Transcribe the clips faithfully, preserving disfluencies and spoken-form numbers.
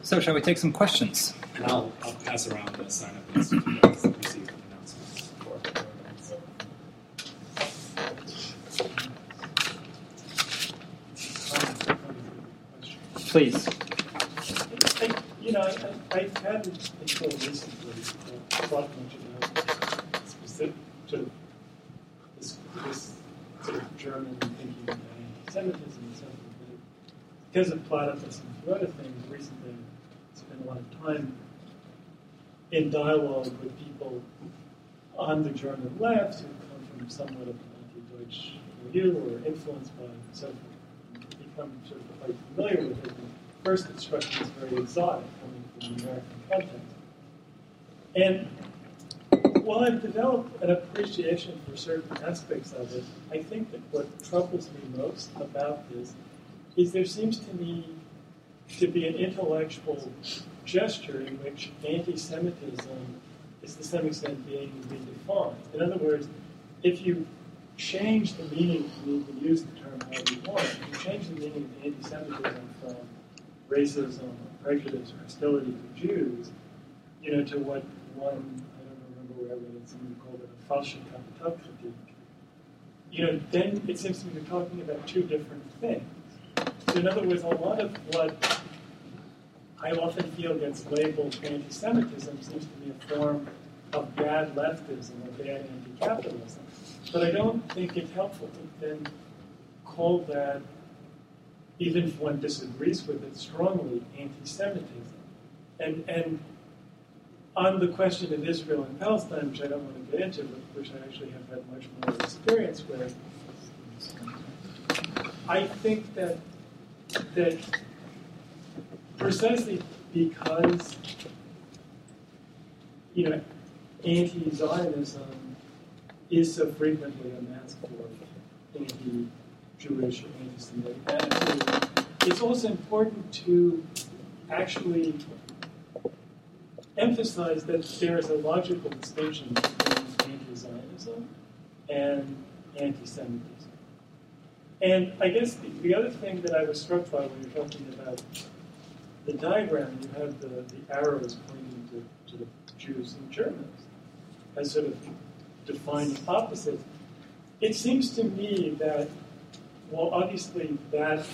So shall we take some questions? And I'll, I'll pass around the sign-up list to you guys to receive announcements for Please. I, you know, I, I hadn't until recently uh, thought much about specific sort of this, this sort of German thinking about anti-Semitism and so forth. But because of platypus and a few other things, recently I spent a lot of time in dialogue with people on the German left who come from somewhat of an anti-Deutsch milieu or influenced by and so forth, and become sort of quite familiar with it. First, it struck me as very exotic coming from the American context. And while I've developed an appreciation for certain aspects of it, I think that what troubles me most about this is there seems to me to be an intellectual gesture in which anti-Semitism is to some extent being redefined. In other words, if you change the meaning, you can use the term however you want, if you change the meaning of anti-Semitism from racism or prejudice or hostility to Jews, you know, to what one, I don't remember where I read it, somebody called it a falsche Kapitalkritik, you know, then it seems to me we're talking about two different things. So in other words, a lot of what I often feel gets labeled anti-Semitism seems to be a form of bad leftism or bad anti-capitalism. But I don't think it's helpful to then call that, even if one disagrees with it strongly, anti-Semitism. And and on the question of Israel and Palestine, which I don't want to get into, but which I actually have had much more experience with, I think that that precisely because, you know, anti-Zionism is so frequently a mask for anti-Jewish or anti-Semitic attitude, it's also important to actually emphasize that there is a logical distinction between anti-Zionism and anti-Semitism. And I guess the, the other thing that I was struck by when you're talking about the diagram, you have the, the arrows pointing to, to the Jews and Germans as sort of defining opposites. It seems to me that, well, obviously that,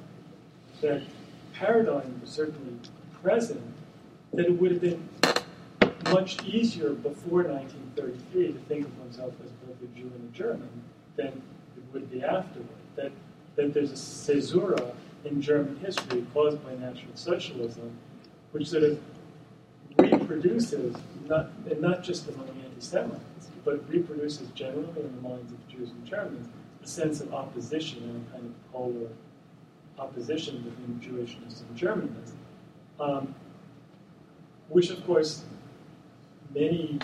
that paradigm was certainly present, that it would have been much easier before nineteen thirty-three to think of oneself as both a Jew and a German than it would be afterward. That, that there's a caesura in German history caused by National Socialism, which sort of reproduces, not, and not just among anti-Semites, but reproduces generally in the minds of Jews and Germans a sense of opposition and a kind of polar opposition between Jewishness and Germanness, um, which, of course, many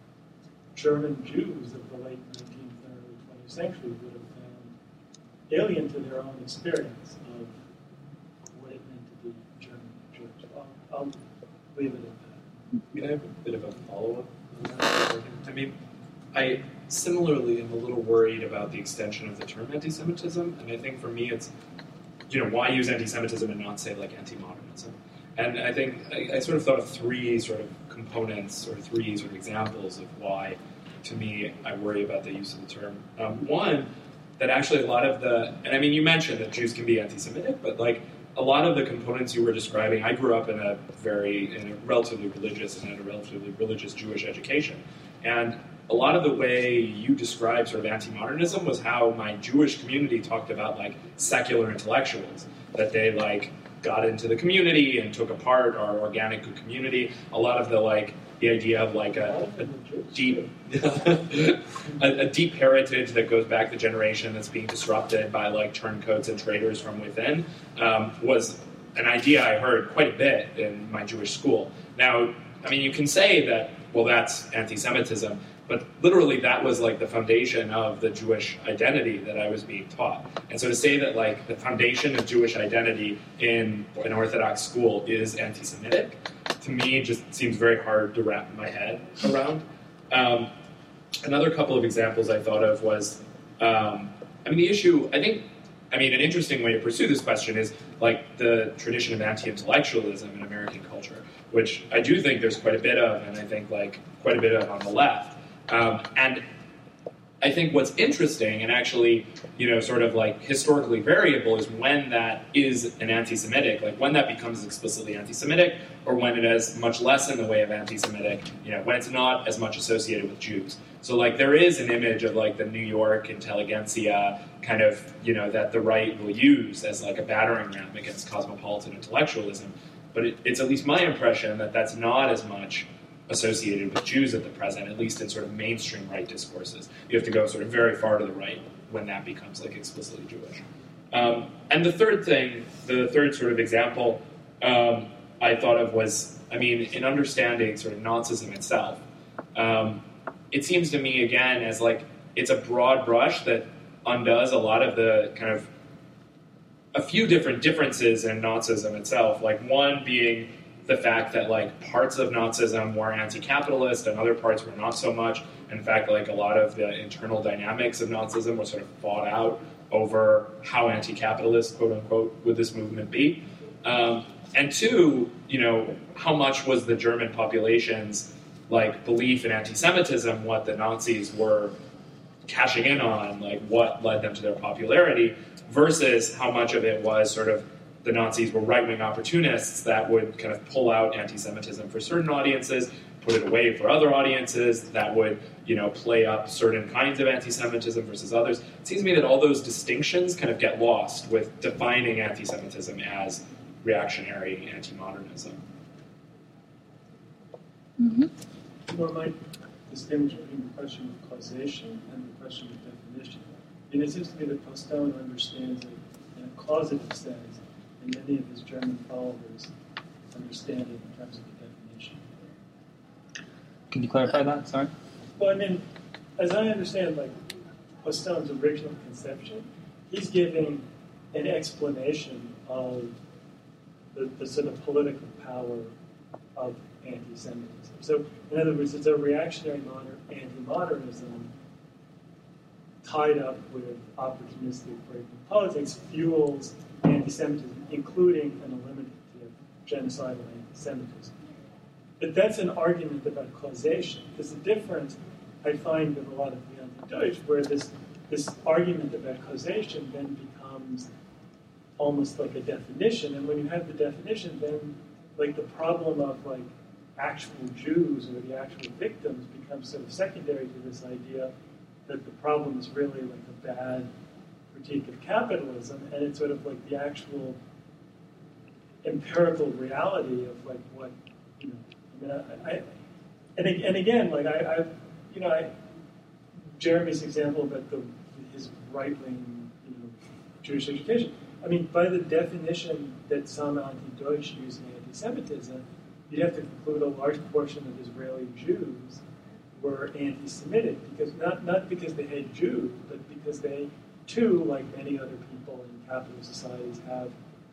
German Jews of the late nineteenth and early twentieth century would have found alien to their own experience of what it meant to be German Jewish. I'll, I'll leave it at that. I mean, I have a bit of a follow-up on that. I mean, I similarly am a little worried about the extension of the term anti-Semitism, and I think for me it's, you know, why use anti-Semitism and not say, like, anti-modernism? And I think I, I sort of thought of three sort of components or three sort of examples of why, to me, I worry about the use of the term. Um, one, that actually a lot of the, and I mean, you mentioned that Jews can be anti-Semitic, but like a lot of the components you were describing, I grew up in a very, in a relatively religious and in a relatively religious Jewish education. And a lot of the way you described sort of anti-modernism was how my Jewish community talked about like secular intellectuals, that they like got into the community and took apart our organic good community. A lot of the like the idea of like a, a deep a, a deep heritage that goes back the generation that's being disrupted by like turncoats and traders from within um, was an idea I heard quite a bit in my Jewish school. Now, I mean, you can say that, well, that's anti-Semitism, but literally that was like the foundation of the Jewish identity that I was being taught. And so to say that like the foundation of Jewish identity in an Orthodox school is anti-Semitic, to me just seems very hard to wrap my head around. Um, another couple of examples I thought of was, um, I mean, the issue, I think, I mean, an interesting way to pursue this question is like the tradition of anti-intellectualism in American culture, which I do think there's quite a bit of, and I think like quite a bit of on the left. Um, and I think what's interesting and actually, you know, sort of like historically variable is when that is an anti-Semitic, like when that becomes explicitly anti-Semitic, or when it is much less in the way of anti-Semitic, you know, when it's not as much associated with Jews. So like there is an image of like the New York intelligentsia kind of, you know, that the right will use as like a battering ram against cosmopolitan intellectualism. But it, it's at least my impression that that's not as much associated with Jews at the present, at least in sort of mainstream right discourses. You have to go sort of very far to the right when that becomes like explicitly Jewish. Um, and the third thing, the third sort of example um, I thought of was, I mean, in understanding sort of Nazism itself, um, it seems to me, again, as like it's a broad brush that undoes a lot of the kind of a few different differences in Nazism itself, like one being the fact that like parts of Nazism were anti-capitalist and other parts were not so much. In fact, like a lot of the internal dynamics of Nazism were sort of fought out over how anti-capitalist, quote unquote, would this movement be. Um, and two, you know, how much was the German population's like belief in anti-Semitism, what the Nazis were cashing in on, like what led them to their popularity, versus how much of it was sort of the Nazis were right-wing opportunists that would kind of pull out anti-Semitism for certain audiences, put it away for other audiences, that would, you know, play up certain kinds of anti-Semitism versus others. It seems to me that all those distinctions kind of get lost with defining anti-Semitism as reactionary anti-modernism. Mm-hmm. One might distinguish between the question of causation and the question of definition. And it seems to me that Postone understands it in a causative sense, and many of his German followers understand it in terms of the definition. Can you clarify that? Sorry? Well, I mean, as I understand, like, Postone's original conception, he's giving an explanation of the, the sort of political power of anti-Semitism. So, in other words, it's a reactionary modern, anti-modernism tied up with opportunistic right-wing politics fuels anti-Semitism, including and eliminative genocidal anti-Semitism. But that's an argument about causation. There's a difference I find with a lot of the anti-Deutsch, where this this argument about causation then becomes almost like a definition. And when you have the definition, then like the problem of like actual Jews or the actual victims becomes sort of secondary to this idea that the problem is really like a bad critique of capitalism, and it's sort of like the actual empirical reality of like what, you know, I mean, I, I and, and again, like I, I, you know, I, Jeremy's example about the his right-wing, you know, Jewish education. I mean, by the definition that some anti-Deutsch use in anti-Semitism, you'd have to conclude a large portion of Israeli Jews were anti-Semitic, because not not because they hate Jews, but because they, too, like many other people in capitalist societies, have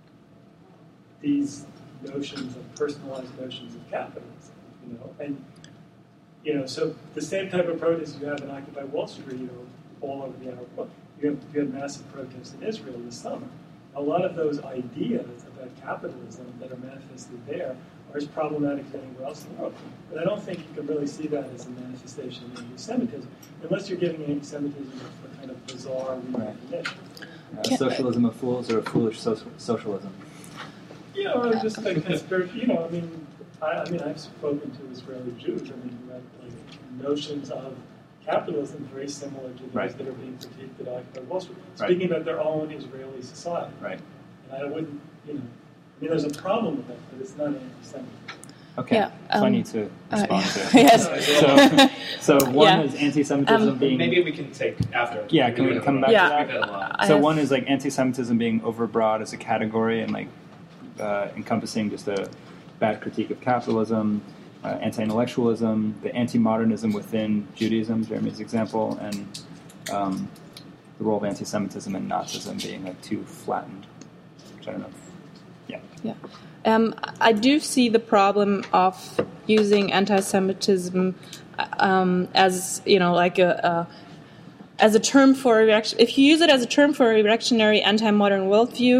these notions of personalized notions of capitalism, you know, and you know, so the same type of protests you have in Occupy Wall Street or all over the Arab world. You have, you have massive protests in Israel this summer. A lot of those ideas about capitalism that are manifested there are as problematic as anywhere else in the world. But I don't think you can really see that as a manifestation of anti-Semitism, unless you're giving anti-Semitism a kind of bizarre redefinition. Uh, socialism of fools or foolish so- socialism? Yeah, or just like conspiracy. You know, I mean, I, I mean, I've spoken to Israeli Jews. I mean, who have like notions of capitalism very similar to those right. that are being critiqued at Occupy Wall Street, speaking right. about their own Israeli society. Right. And I wouldn't, you know, I mean, there's a problem with that, but it's not anti-Semitic. Okay, yeah, um, so I need to respond uh, to it. Yes. So, so one yeah. is anti-Semitism um, being... Maybe we can take after. Yeah, can we come back yeah. to that? I So have, one is like anti-Semitism being overbroad as a category and like uh, encompassing just a bad critique of capitalism, uh, anti-intellectualism, the anti-modernism within Judaism, Jeremy's example, and um, the role of anti-Semitism and Nazism being like too flattened, which I don't know. Yeah. Yeah. Um, I do see the problem of using anti-Semitism um, as, you know, like a, a as a term for a reaction. If you use it as a term for a reactionary anti-modern worldview,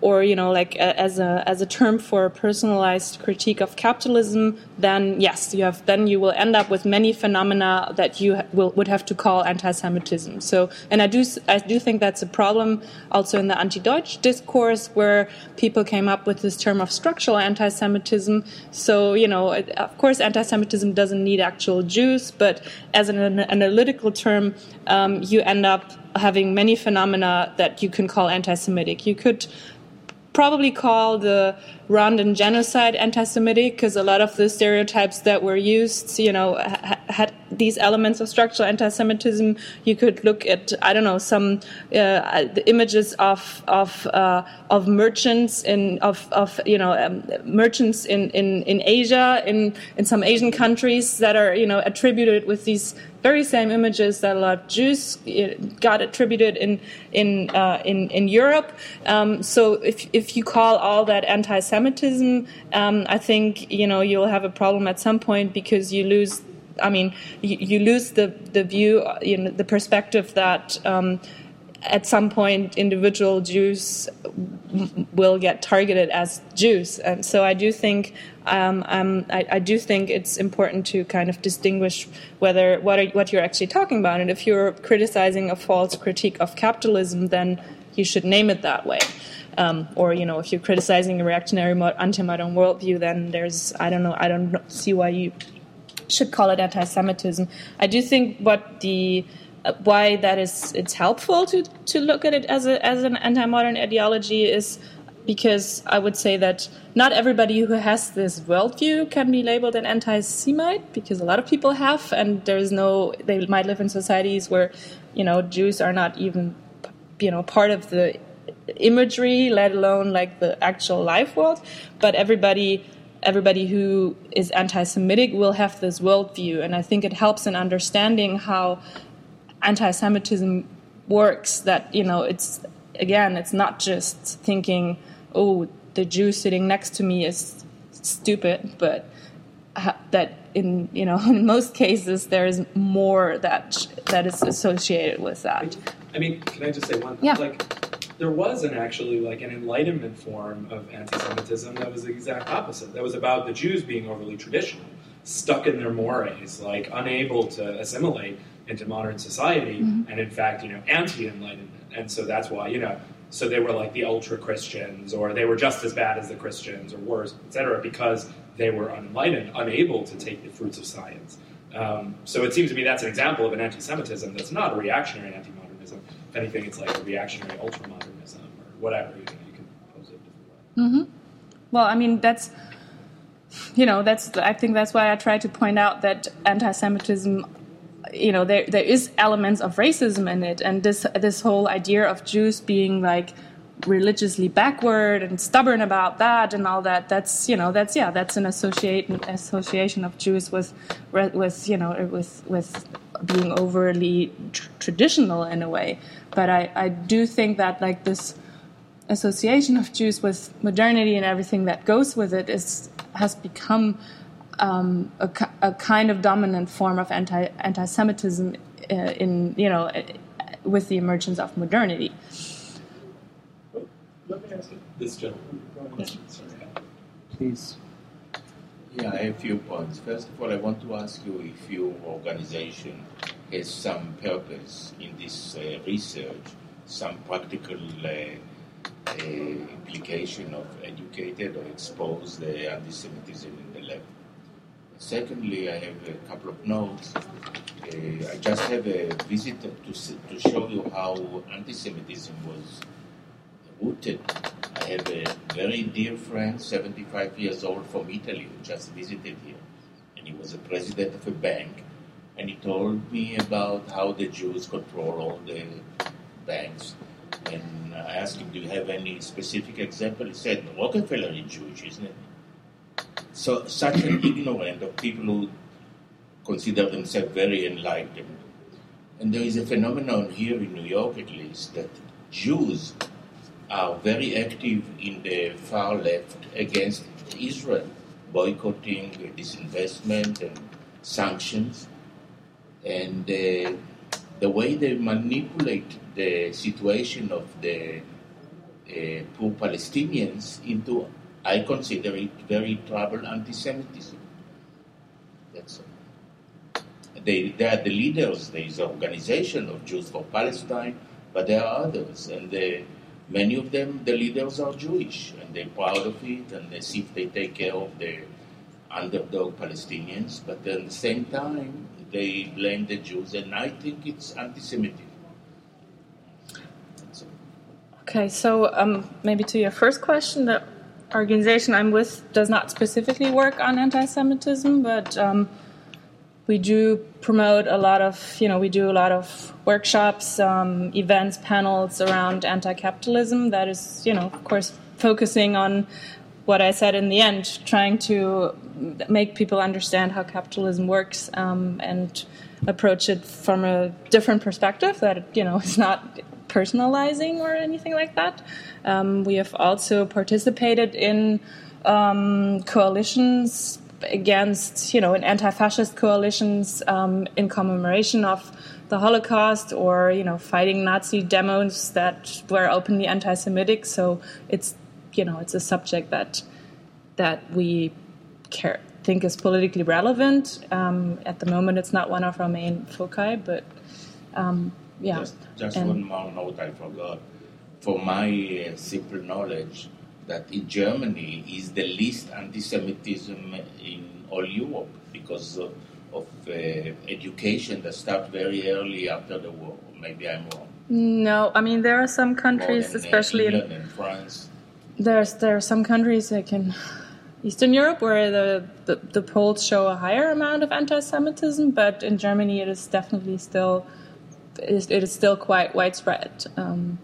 or you know, like a, as a as a term for a personalized critique of capitalism, then yes, you have then you will end up with many phenomena that you will would have to call anti-Semitism. So, and I do I do think that's a problem also in the anti-Deutsch discourse, where people came up with this term of structural anti-Semitism. So, you know, of course, anti-Semitism doesn't need actual Jews, but as an, an analytical term, um, you end up having many phenomena that you can call anti-Semitic. You could probably call the Rwandan genocide anti-Semitic, because a lot of the stereotypes that were used, you know, ha- had these elements of structural anti-Semitism. You could look at, I don't know, some uh, the images of of uh, of merchants in of of you know um, merchants in, in, in Asia, in in some Asian countries that are, you know, attributed with these very same images that a lot of Jews got attributed in in uh, in in Europe. Um, so if if you call all that anti-Semitism, um, I think, you know, you'll have a problem at some point, because you lose. I mean, you, you lose the the view, you know, the perspective that um, at some point individual Jews w- will get targeted as Jews, and so I do think. Um, um, I, I do think it's important to kind of distinguish whether what are, what you're actually talking about, and if you're criticizing a false critique of capitalism, then you should name it that way. Um, or, you know, if you're criticizing a reactionary anti-modern worldview, then there's I don't know I don't see why you should call it anti-Semitism. I do think what the uh, why that is it's helpful to to look at it as a as an anti-modern ideology is. Because I would say that not everybody who has this worldview can be labeled an anti-Semite, because a lot of people have, and there's no, they might live in societies where, you know, Jews are not even, you know, part of the imagery, let alone like the actual life world. But everybody, everybody who is anti-Semitic will have this worldview, and I think it helps in understanding how anti-Semitism works. That, you know, it's again, it's not just thinking, oh, the Jew sitting next to me is stupid, but that in, you know, in most cases there is more that that is associated with that. I mean, can I just say one? Yeah. Like, there was an actually like an Enlightenment form of anti-Semitism that was the exact opposite. That was about the Jews being overly traditional, stuck in their mores, like unable to assimilate into modern society, mm-hmm. and in fact, you know, anti-Enlightenment. And so that's why, you know, so they were like the ultra-Christians, or they were just as bad as the Christians, or worse, et cetera, because they were unenlightened, unable to take the fruits of science. Um, so it seems to me that's an example of an anti-Semitism that's not a reactionary anti-modernism. If anything, it's like a reactionary ultra-modernism, or whatever. You can, you can pose it a different way. Mm-hmm. Well, I mean, that's, you know, that's, I think that's why I try to point out that anti-Semitism, you know, there there is elements of racism in it, and this this whole idea of Jews being like religiously backward and stubborn about that and all that. That's, you know, that's yeah, that's an associate association of Jews with with you know with with being overly tr- traditional in a way. But I I do think that like this association of Jews with modernity and everything that goes with it is has become. Um, a, a kind of dominant form of anti anti-Semitism uh, in you know uh, with the emergence of modernity. Let me ask you this gentleman. Yes. Please. Yeah, I have a few points. First of all, I want to ask you if your organization has some purpose in this uh, research, some practical uh, uh, implication of educated or exposed uh, anti-Semitism in the lab. Secondly, I have a couple of notes. Uh, I just have a visitor to to show you how anti-Semitism was rooted. I have a very dear friend, seventy-five years old, from Italy, who just visited here. And he was a president of a bank. And he told me about how the Jews control all the banks. And I asked him, do you have any specific example? He said, Rockefeller is Jewish, isn't it? So such an ignorant of people who consider themselves very enlightened. And there is a phenomenon here in New York, at least, that Jews are very active in the far left against Israel, boycotting, disinvestment, and sanctions. And uh, the way they manipulate the situation of the uh, poor Palestinians into, I consider it very troubled anti-Semitism. That's all. They, they are the leaders. There is an organization of Jews for Palestine, but there are others, and they, many of them, the leaders are Jewish, and they're proud of it, and they see if they take care of the underdog Palestinians, but at the same time, they blame the Jews, and I think it's anti-Semitic. Okay, so um, maybe to your first question, the organization I'm with does not specifically work on anti-Semitism, but um, we do promote a lot of, you know, we do a lot of workshops, um, events, panels around anti-capitalism. That is, you know, of course, focusing on what I said in the end, trying to make people understand how capitalism works um, and approach it from a different perspective that, you know, is not personalizing or anything like that. Um, we have also participated in um, coalitions against, you know, in anti-fascist coalitions um, in commemoration of the Holocaust, or, you know, fighting Nazi demos that were openly anti-Semitic. So it's, you know, it's a subject that that we care, think is politically relevant. Um, at the moment, it's not one of our main foci, but um, yeah. Just, just and, one more note I forgot. For my uh, simple knowledge, that in Germany is the least anti-Semitism in all Europe because of, of uh, education that started very early after the war. Maybe I'm wrong. No, I mean, there are some countries, than, especially uh, England in and France. There's there are some countries like in Eastern Europe where the, the, the polls show a higher amount of anti-Semitism, but in Germany it is definitely still it is, it is still quite widespread. Um,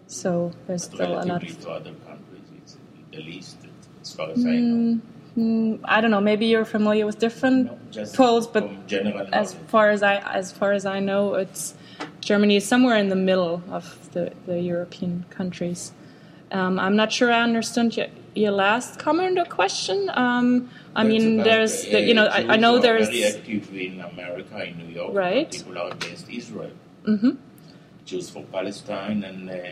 so there's But still a lot. Relatively to other countries, it's the least, as far as I know. Mm, I don't know. Maybe you're familiar with different No, just polls, but from general as knowledge. far as I as far as I know, it's Germany is somewhere in the middle of the, the European countries. Um, I'm not sure I understood your, your last comment or question. Um, I That's mean, about, there's, uh, the, you know, I, I know Jews are there's, very active in America, in New York, Right. people are against Israel. mm-hmm. Jews for Palestine, and uh,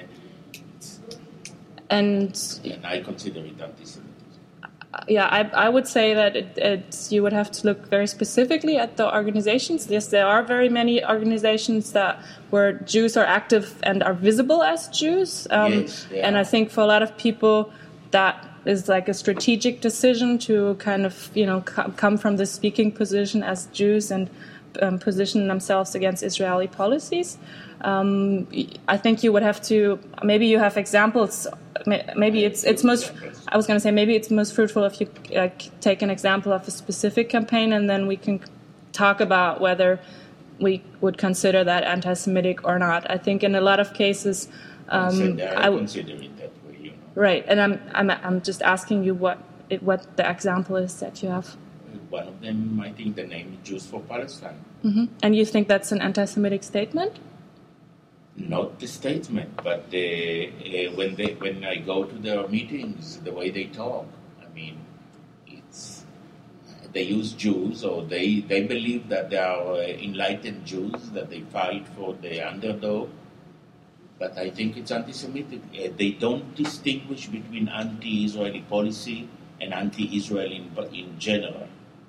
and and I consider it anti-Semitism. yeah, I, I would say that it, it's, you would have to look very specifically at the organizations. Yes, there are very many organizations that where Jews are active and are visible as Jews. Um, Yes, they and are. I think for a lot of people, that is like a strategic decision to kind of, you know, co- come from the speaking position as Jews and um, position themselves against Israeli policies. Um, I think you would have to, maybe you have examples. Maybe it's it's most. I was going to say maybe it's most fruitful if you uh, take an example of a specific campaign, and then we can talk about whether we would consider that anti-Semitic or not. I think in a lot of cases, I um, said that I, I w- consider it that way, you know. right. And I'm I'm I'm just asking you what it, what the example is that you have. One of them, I think the name is Jews for Palestine. hmm And you think that's an anti-Semitic statement? Not the statement, but uh, uh, when they when I go to their meetings, the way they talk, I mean, it's they use Jews, or they, they believe that they are uh, enlightened Jews, that they fight for the underdog. But I think it's anti-Semitic. Uh, they don't distinguish between anti-Israeli policy and anti-Israel in, in general.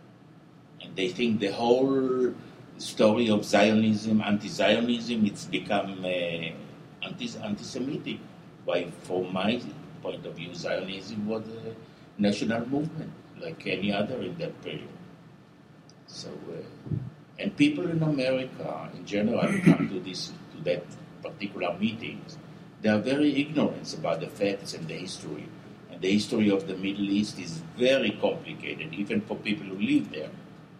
And they think the whole story of Zionism, anti-Zionism, it's become uh, anti- anti-Semitic. While from my point of view, Zionism was a national movement, like any other in that period. So, uh, and people in America, in general, come to this to that particular meetings. They are very ignorant about the facts and the history. And the history of the Middle East is very complicated, even for people who live there.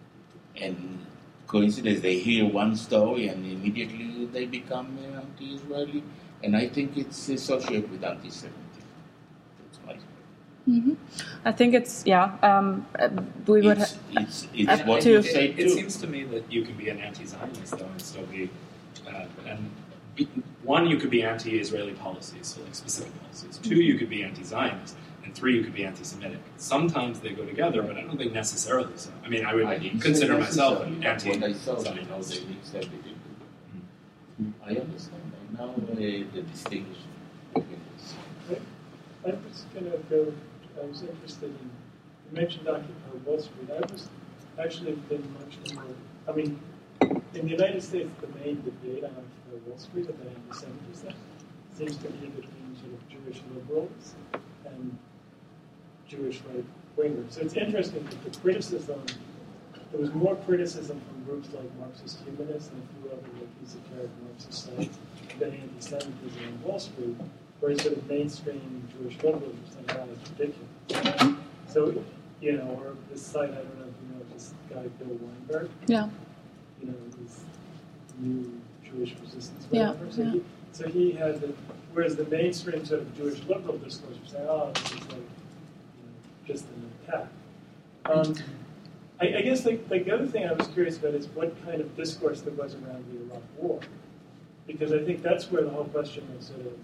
And coincidence, they hear one story and immediately they become uh, anti-Israeli, and I think it's associated with anti-Semitism. That's my Mm-hmm. I think it's yeah. Um, we would. It's, Ha- it's, it's Up what to- you It, say it too. seems to me that you can be an anti-Zionist though and still be, uh, and be, one, you could be anti-Israeli policies, so like specific policies. Two, you could be anti-Zionist, and three, you could be anti-Semitic. Sometimes they go together, but I don't think necessarily so. I mean, I would I didn't consider say myself necessarily, an but what I saw, anti-Zionist. you know, they mix everything. I understand. I now uh, the distinction between this. I, I was going to go, I was interested in, you mentioned Occupy Wall Street. I was actually been much more, I mean, in the United States, the main debate on Occupy Wall Street about anti-Semitism seems to be between sort of Jewish liberals and Jewish right-wingers. So it's interesting that the criticism, there was more criticism from groups like Marxist humanists and a few other like esoteric Marxist sites about anti-Semitism on Wall Street, whereas sort of mainstream Jewish liberals were saying, "Ah, it's ridiculous." So, you know, or this site, I don't know if you know this guy Bill Weinberg. Yeah. You know, this new Jewish resistance Yeah, whatever. So, yeah. he, so he had the, whereas the mainstream sort of Jewish liberal discourse was saying, "Oh, this is like, you know, just an attack." Um, I, I guess like, like the other thing I was curious about is what kind of discourse there was around the Iraq War, because I think that's where the whole question of sort of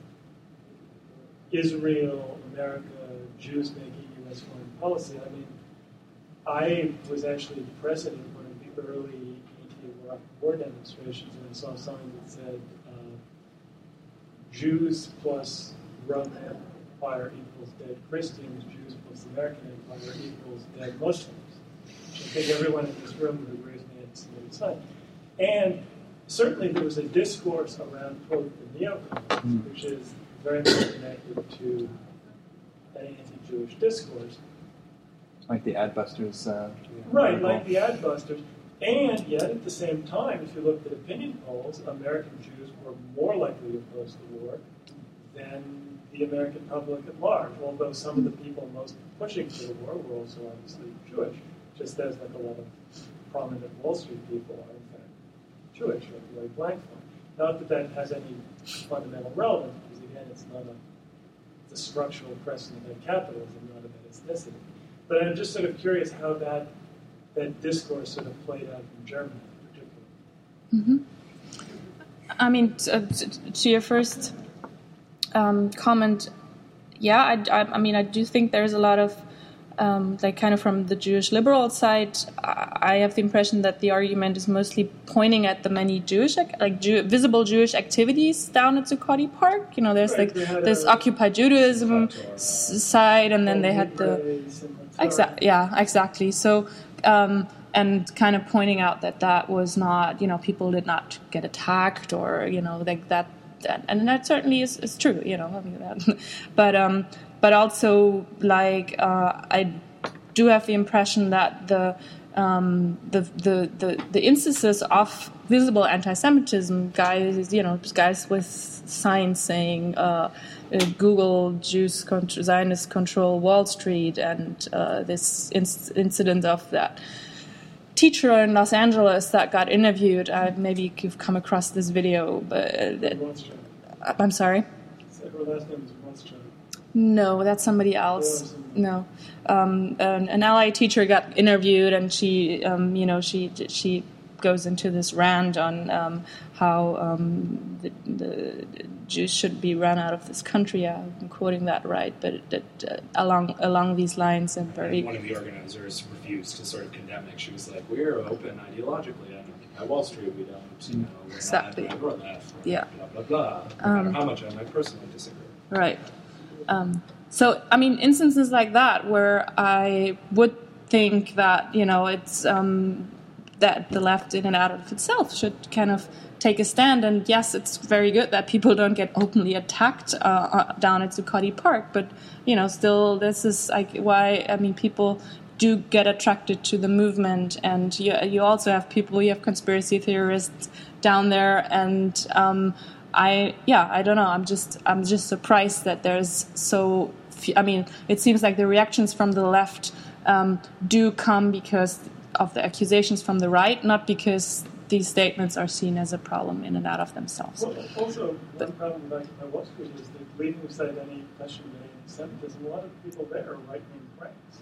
Israel, America, Jews making U S foreign policy. I mean, I was actually present in one of the early anti-Iraq war demonstrations, and I saw a sign that said, uh, "Jews plus Roman Empire equals dead Christians. Jews plus American Empire equals dead Muslims." I think everyone in this room would agree with me at some time. And certainly there was a discourse around, quote, the neocons, mm. which is very much connected to an anti-Jewish discourse. Like the Adbusters. Uh, right, article. like the Adbusters. And yet, at the same time, if you looked at opinion polls, American Jews were more likely to oppose the war than the American public at large, although some of the people most pushing for the war were also obviously Jewish, just as like a lot of prominent Wall Street people are, in fact, Jewish, like Lloyd Blankfein. Not that that has any fundamental relevance, because again, it's not a, it's a structural precedent of capitalism, not about ethnicity. But I'm just sort of curious how that that discourse sort of played out in Germany in particular. Mm-hmm. I mean, to, to your first um, comment, yeah, I, I, I mean, I do think there's a lot of, um, like, kind of from the Jewish liberal side, I have the impression that the argument is mostly pointing at the many Jewish, like, Jew, visible Jewish activities down at Zuccotti Park. You know, there's right, like this a, Occupy Judaism side, and then they had the exactly, yeah, exactly. So. Um, and kind of pointing out that that was not, you know, people did not get attacked or, you know, like that, that and that certainly is, is true, you know, I mean, that. but um, but also like uh, I do have the impression that the um, the, the the the instances of visible anti-Semitism, guys, you know, guys with signs saying uh, uh, Google Jews control, Zionists control Wall Street, and uh, this inc- incident of that teacher in Los Angeles that got interviewed. Uh, maybe you've come across this video, but uh, that, I'm sorry. Her last name is Rothschild. No, that's somebody else. No, um, an, an L A teacher got interviewed, and she, um, you know, she she goes into this rant on um, how um, the, the Jews should be run out of this country. I'm quoting that right, but it, it, uh, along along these lines, and very. And one of the organizers refused to sort of condemn it. She was like, "We're open ideologically on Occupy Wall Street. We don't, you know, we're exactly. not or left. Or yeah. Blah blah blah. No Um, matter how much I might personally disagree." Right. Um, so, I mean, instances like that where I would think that, you know, it's um, that the left in and out of itself should kind of take a stand. And yes, it's very good that people don't get openly attacked uh, down at Zuccotti Park. But, you know, still, this is like why, I mean, people do get attracted to the movement. And you, you also have people, you have conspiracy theorists down there, and um, I yeah I don't know I'm just I'm just surprised that there's so few, I mean it seems like the reactions from the left um, do come because of the accusations from the right, not because these statements are seen as a problem in and out of themselves. Well, also, one but, problem with Occupy Wall Street is that leaving aside any question of anti-Semitism, a lot of people there are right-wing cranks.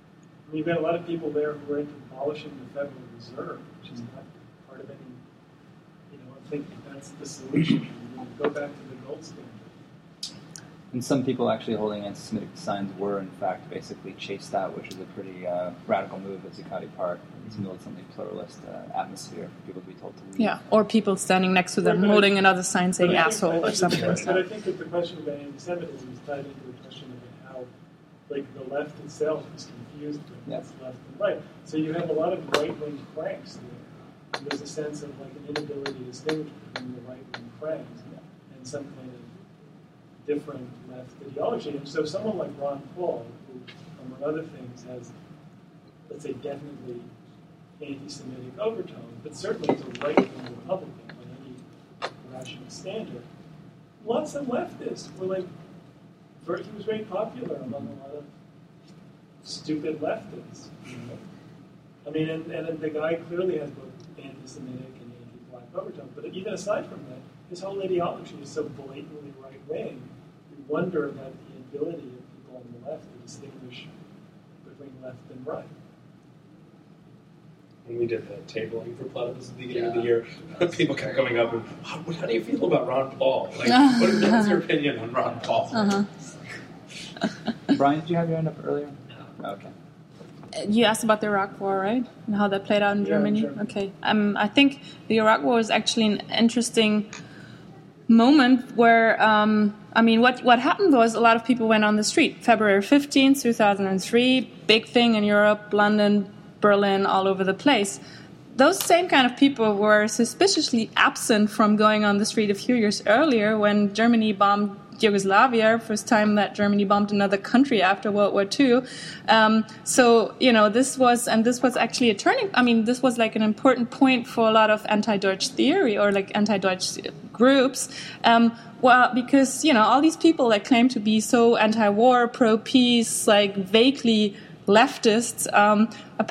I mean, you've got a lot of people there who are into abolishing the Federal Reserve, which is not part of any. You know, I think that's the solution. Go back to the gold standard. And some people actually holding anti-Semitic signs were, in fact, basically chased out, which is a pretty uh, radical move at Zuccotti Park. It's a militantly pluralist uh, atmosphere for people to be told to leave. Yeah, or people standing next to them Right, holding another sign saying But I think- asshole I or think something that- like But I that. think that the question about anti-Semitism is tied into the question about how, like, the left itself is confused with Yeah. what's left and right. So you have a lot of right-wing cranks there. And there's a sense of, like, an inability to distinguish between the right-wing cranks and some kind of different left ideology. And so someone like Ron Paul, who, among other things, has, let's say, definitely anti-Semitic overtones, but certainly is a right-wing Republican by any rational standard. Lots of leftists were like, very, he was very popular among a lot of stupid leftists. You know? I mean, and, and the guy clearly has both anti-Semitic and anti-black overtones, but even aside from that, his whole ideology is so blatantly right-wing. You wonder about the ability of people on the left to distinguish between left and right. When we did the tabling for platypus at the beginning of the Yeah. year, people kept coming up and, how, how do you feel about Ron Paul? Like, what, what's your opinion on Ron Paul? Uh-huh. Brian, did you have your hand up earlier? Okay. You asked about the Iraq War, right? And how that played out in Yeah, Germany? Germany. Okay. Um, I think the Iraq War is actually an interesting moment where, um, I mean, what, what happened was a lot of people went on the street. February fifteenth, two thousand three, big thing in Europe, London, Berlin, all over the place. Those same kind of people were suspiciously absent from going on the street a few years earlier when Germany bombed Yugoslavia, first time that Germany bombed another country after World War Two. Um, so, you know, this was, and this was actually a turning, I mean, this was like an important point for a lot of anti-Deutsch theory or like anti-Deutsch groups. Um, well, because, you know, all these people that claim to be so anti-war, pro-peace, like vaguely leftists, um,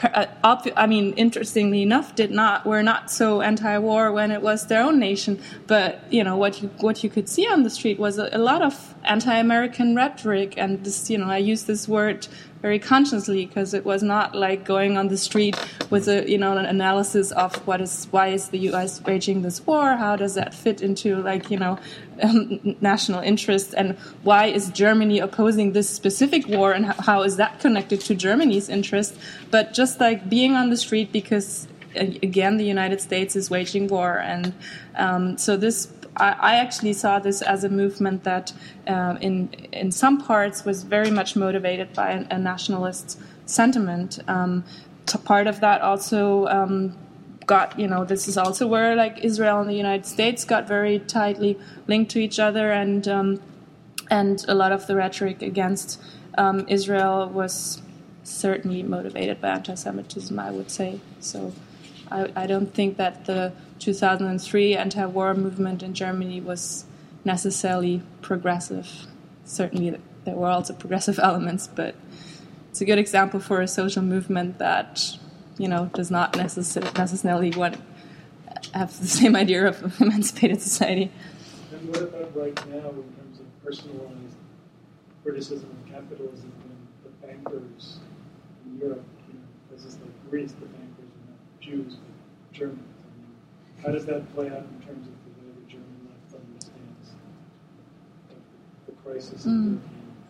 I mean, interestingly enough, did not were not so anti-war when it was their own nation. But you know what you what you could see on the street was a, a lot of anti-American rhetoric, and this, you know, I use this word very consciously because it was not like going on the street with a, you know, an analysis of what is why is the U S waging this war, how does that fit into, like, you know, um, national interest, and why is Germany opposing this specific war, and how, how is that connected to Germany's interest, but just like being on the street because, again, the United States is waging war. And um, so this, I, I actually saw this as a movement that uh, in in some parts was very much motivated by a, a nationalist sentiment. Um, to part of that also um, got, you know, this is also where like Israel and the United States got very tightly linked to each other, and um, and a lot of the rhetoric against um, Israel was certainly motivated by anti-Semitism, I would say. So I, I don't think that the two thousand three anti-war movement in Germany was necessarily progressive. Certainly there were also progressive elements, but it's a good example for a social movement that, you know, does not necess- necessarily want have the same idea of emancipated society. And what about right now in terms of personalized criticism of capitalism and the bankers in Europe, you know, places like Greece, the bankers are not Jews, but Germans. I mean, how does that play out in terms of the way the German left understands the, the crisis of Mm. European?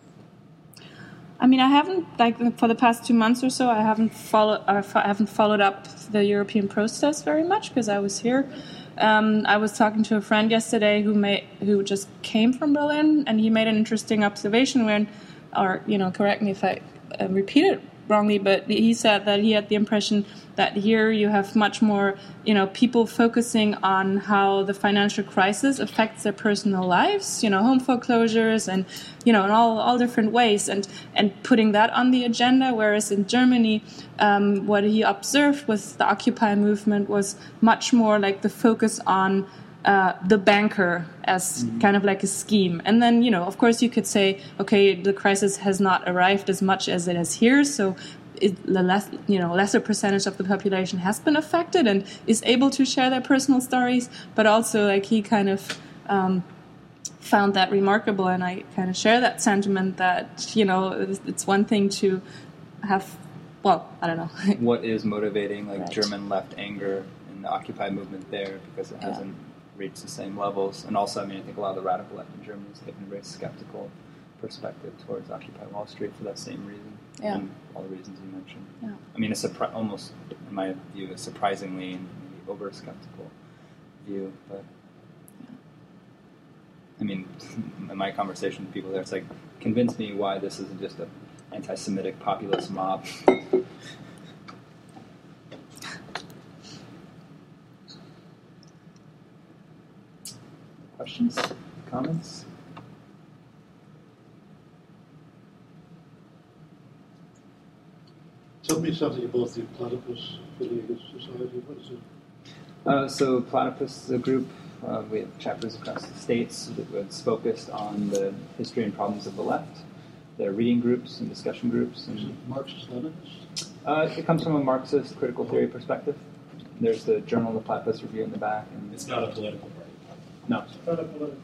I mean, I haven't, like, for the past two months or so, I haven't followed, I haven't followed up the European process very much because I was here. Um, I was talking to a friend yesterday who made, who just came from Berlin, and he made an interesting observation when, or, you know, correct me if I uh, repeat it wrongly, but he said that he had the impression that here you have much more, you know, people focusing on how the financial crisis affects their personal lives, you know, home foreclosures and, you know, in all, all different ways, and, and putting that on the agenda, whereas in Germany, um, what he observed with the Occupy movement was much more like the focus on Uh, the banker as mm-hmm. kind of like a scheme. And then, you know, of course you could say, okay, the crisis has not arrived as much as it has here, so it, the less, you know, lesser percentage of the population has been affected and is able to share their personal stories, but also, like, he kind of um, found that remarkable, and I kind of share that sentiment that, you know, it's, it's one thing to have, well, I don't know. What is motivating, like, Right. German left anger in the Occupy movement there, because it hasn't Yeah. reached the same levels. And also, I mean, I think a lot of the radical left in Germany has been very skeptical perspective towards Occupy Wall Street for that same reason. Yeah. And all the reasons you mentioned. Yeah. I mean, a surpri- almost, in my view, a surprisingly maybe over-skeptical view, but I mean, in my conversation with people there, it's like, convince me why this isn't just an anti-Semitic populist mob. Questions? Comments? Tell me something about the Platypus Affiliated Society. What is it? Uh, so Platypus is a group. Uh, we have chapters across the states that's focused on the history and problems of the left. There are reading groups and discussion groups. And, Is it Marxist-Leninist? uh, it comes from a Marxist critical theory perspective. There's the Journal of the Platypus Review in the back. And It's not a political party. no. It's not a political.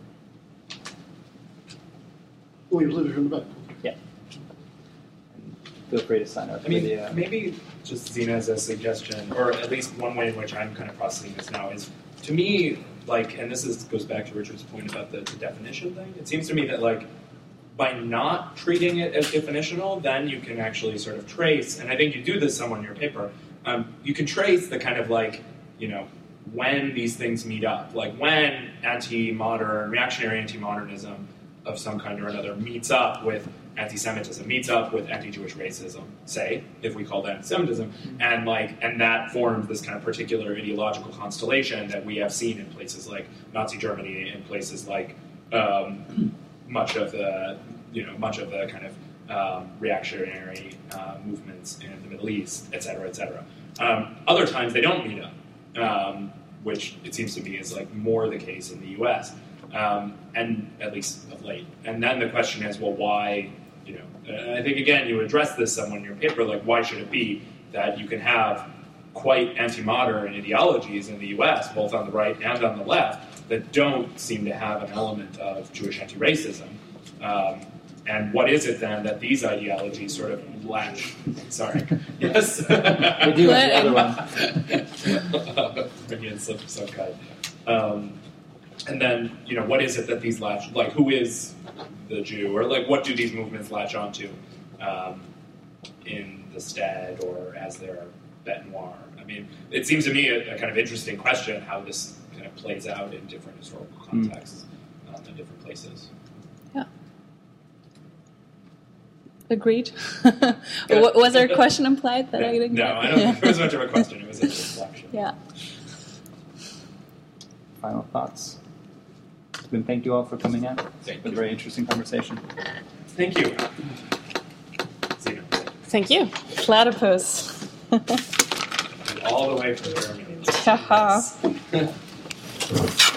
Oh, your literature in the back. Yeah. And feel free to sign up I mean, for the... Uh, maybe just seen as a suggestion, or at least one way in which I'm kind of processing this now is, to me, like, and this is goes back to Richard's point about the, the definition thing. It seems to me that, like, by not treating it as definitional, then you can actually sort of trace, and I think you do this some on your paper, um, you can trace the kind of, like, you know, when these things meet up, like when anti-modern, reactionary anti-modernism of some kind or another meets up with anti-Semitism, meets up with anti-Jewish racism, say, if we call that anti-Semitism, and like, and that forms this kind of particular ideological constellation that we have seen in places like Nazi Germany, in places like um, much of the, you know, much of the kind of um, reactionary uh, movements in the Middle East, et cetera, et cetera. Um, other times they don't meet up, um, which it seems to me is like more the case in the U S, um, and at least of late. And then the question is, well, why? You know, and I think again you address this somewhere in your paper, like why should it be that you can have quite anti-modern ideologies in the U S, both on the right and on the left, that don't seem to have an element of Jewish anti-racism? Um, and what is it then that these ideologies sort of latch? Sorry, yes. we do have the other one. Again, so, so kind. Um, and then, you know, what is it that these latch? Like, who is the Jew, or like, what do these movements latch onto um, in the stead or as their bête noire? I mean, it seems to me a, a kind of interesting question how this kind of plays out in different historical contexts mm. um, in different places. Yeah. Agreed. Was there a question implied that yeah. I didn't No, get? I don't yeah. think it was much of a question. It was a reflection. Yeah. Final thoughts? And thank you all for coming out. Thank It's been a you. very interesting conversation. Thank you. Zena. Thank you. Platypus. And all the way from Germany. Haha.